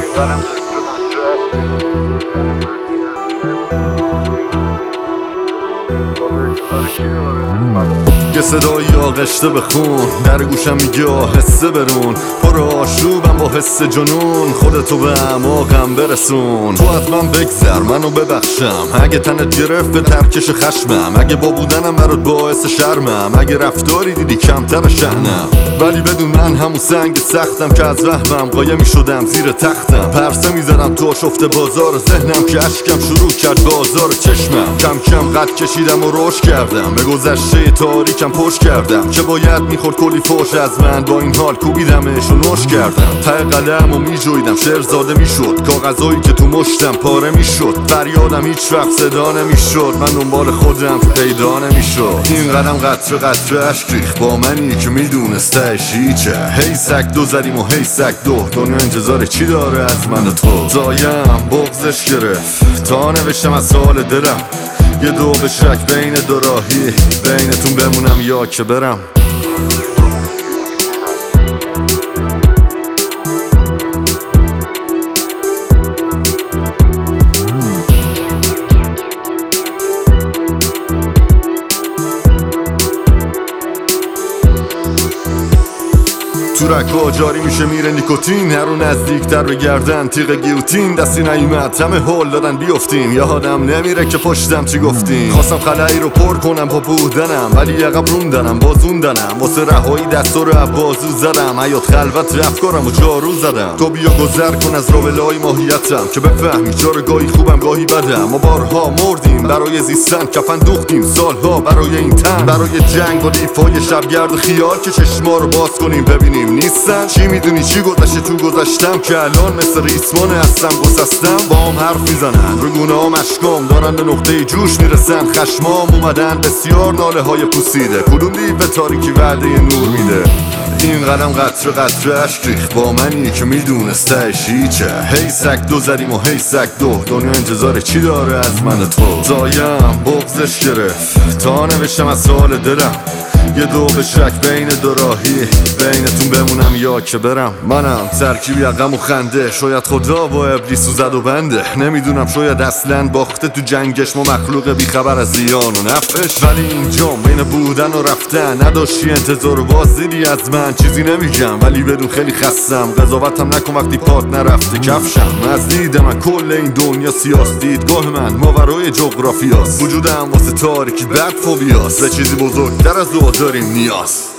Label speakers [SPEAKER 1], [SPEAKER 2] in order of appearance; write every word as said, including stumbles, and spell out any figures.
[SPEAKER 1] یه صدایی آغشته به خون در گوشم میگه آهسته برون، پر آشوبم با حس جنون، خودتو به اعماقم برسون. تو حتما بگذر منو ببخشم اگه تنت گرفت به ترکش خشمم، اگه با بودنم برات باعث شرمم، اگه رفتاری دیدی کمتر شأنم. ولی بدون من همون سنگ سختم که از وهمم قایم میشدم زیر تختم، پرسه میزدم تو آشفته بازار ذهنم که اشکم شروع کرد بازار چشمم. کم کم قد کشیدم و رشد کردم، به گذشته تاریکم پشت کردم که باید میخورد کلی فوش از من، با این حال کوبیدمش و نوش کردم. ته قلم و میجویدم شعر زاده میشد، کاغذایی که تو مشتم پاره میشد، فریادم هیچ وقت صدا نمیشد، من دنبال خودم پیدا نمیشد. این قدم قطره قطره اشک ریخت با منی که میدونستش هیچه، هی سگ دو زدیم و هی سگ دو، دنیا انتظار چی داره از من و تو؟ زایم بغزش گرفت تا نوشتم از سوال دلم، یه دو به شک بین دو راهی، بینتون بمونم یا که برم. تو رکا جاری میشه میره نیکوتین، هر رو نزدیکتر به گردن تیغ گیوتین، دستی نیومد همه هول دادن بیافتیم، یادم نمیره که پشتم چی گفتیم. خواستم خلایی رو پر کنم با بودنم، ولی عقب روندنم بازوندنم، واسه رهایی دستا رو بازو زدم، حیات خلوت افکارم و جارو زدم. تو بیا گذر کن از رابلای ماهیتم که بفهمی چرا گاهی خوبم گاهی بدم. ما بارها مردیم برای زیستن، کفن دوختیم سالها برای این تن، برای جنگ و دیفای شبگرد خیال که چشما رو باز کنیم ببینیم نیستن. چی میدونی چی گذشته تو گذشتم که الان مثل ریسمان هستم گسستم. با هم حرف میزنن رو گونه ها مشکام دارن به نقطه جوش میرسن، خشمام اومدن بسیار ناله های پوسیده، کدوم دیو به تاریکی وعده نور میده. این قدم قطره قطره اشک ریخت با منی که میدونستش هیچه، هی سگ دو زدیم و هی سگ دو، دنیا انتظار چی داره از من و تو؟ زایم بغزش گرفت تا نوشتم از سوال دلم، یه دو به شک بین دو راهی، بینتون بمونم یا که برم. منم ترکیبی غم و خنده، شاید خدا با ابلیس و زد و بنده، نمیدونم شاید اصلا باخته تو جنگش، ما مخلوق بیخبر از زیان و نفعش. ولی اینجام بین بودن و رفتن، نداشتی انتظار و بازدیدی از من، چیزی نمیگم ولی بدون خیلی خستم، قضاوتم نکن وقتی پات نرفته کفشم. از دید من کل این دنیا سیاست، دیدگاه من ماورای جغرافیاست، وجودم واسه تاریکی بد فوبیاست، به چیزی بزرگتر از دو داریم نیاز.